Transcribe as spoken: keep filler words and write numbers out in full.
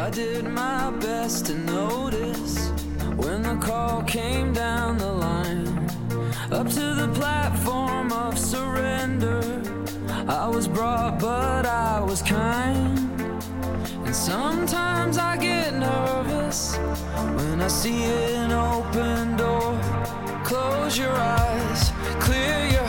I did my best to notice when the call came down the line, up to the platform of surrender. I was brought, but I was kind. And sometimes I get nervous when I see an open door. Close your eyes, clear your